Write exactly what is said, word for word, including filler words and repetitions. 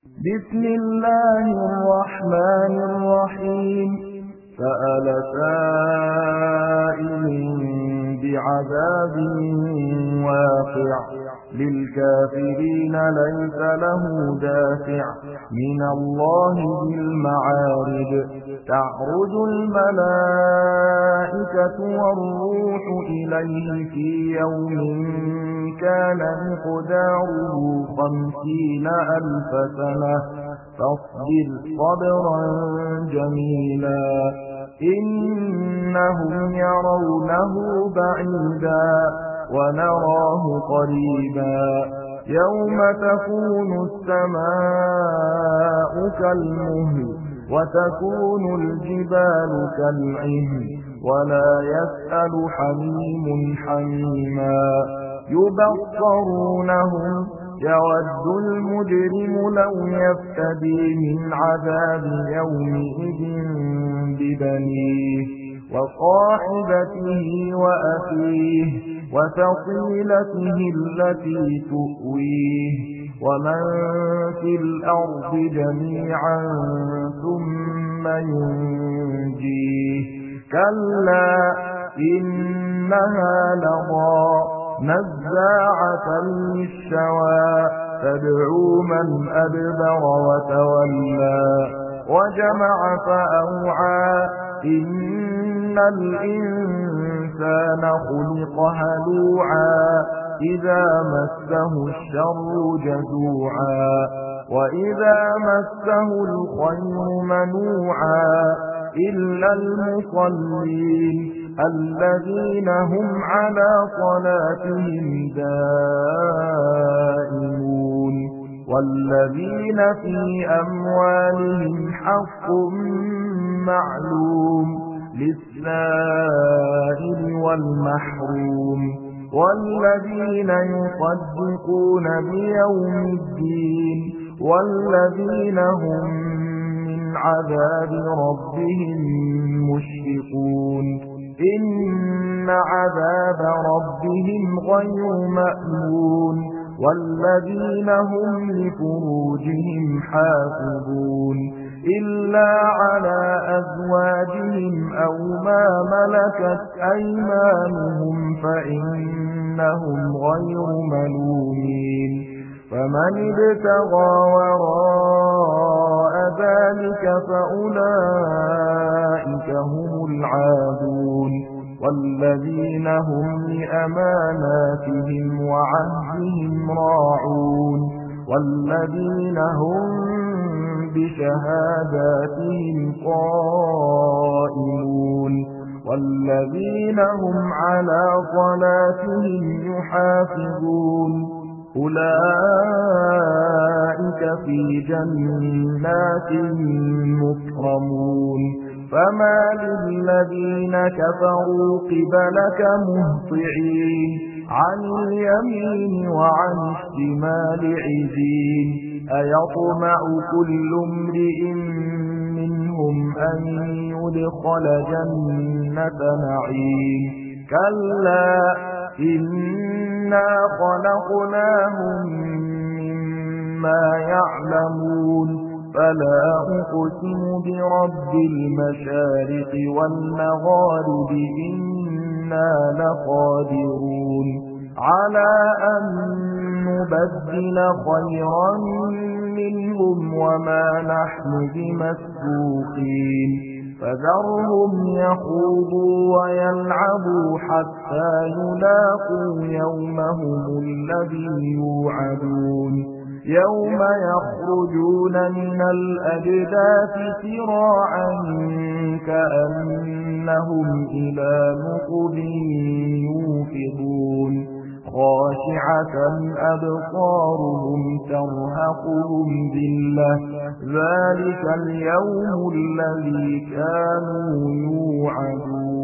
بسم الله الرحمن الرحيم سأل سائل بعذاب واقع للكافرين ليس له دافع من الله ذي المعارج تعرج الملائكة والروح إليه في يوم كان مقداره خمسين ألف سنة فاصبر صبرا جميلا إنهم يرونه بعيدا ونراه قريبا يوم تكون السماء كالمهل وتكون الجبال كالعهن ولا يسأل حميم حميما يبصرونهم يود المجرم لو يفتدي من عذاب يومئذ ببنيه وصاحبته وأخيه وفصيلته التي تؤويه ومن في الأرض جميعا ثم ينجيه كلا إنها لظى نزاعة للشوى تدعو من أدبر وتولى وجمع فأوعى إن الإنسان خلق هلوعا إذا مسه الشر جزوعا وإذا مسه الخير منوعا إلا المصلين الذين هم على صلاتهم دائمون والذين في أموالهم حق معلوم للسائل والمحروم والذين يصدقون بيوم الدين والذين هم من عذاب ربهم مشفقون إن عذاب ربهم غير مأمون والذين هم لفروجهم حافظون إلا على أزواجهم أو ما ملكت أيمانهم فإنهم غير ملومين فمن ابتغى وراء ذلك فأولئك هم العادون والذين هم لأماناتهم وعهدهم راعون والذين هم بشهاداتهم قائمون والذين هم على صلاتهم يحافظون أولئك في جنات مكرمون فما للذين كفروا قبلك مهطعين عن اليمين وعن الشمال عزين أيطمع كل امرئ منهم أن يدخل جنة نعيم كلا إنا خلقناهم مما يعلمون فلا أقسم برب المشارق والمغارب إنا لقادرون على أن نبدل خيرا منهم وما نحن بمسبوقين فذرهم يخوضوا ويلعبوا حتى يلاقوا يومهم الذي يوعدون يوم يخرجون من الأجداث سراعا كأنهم إلى نصب يوفضون خاشعة أبصارهم ترهقهم ذلة ذلك اليوم الذي كانوا يوعدون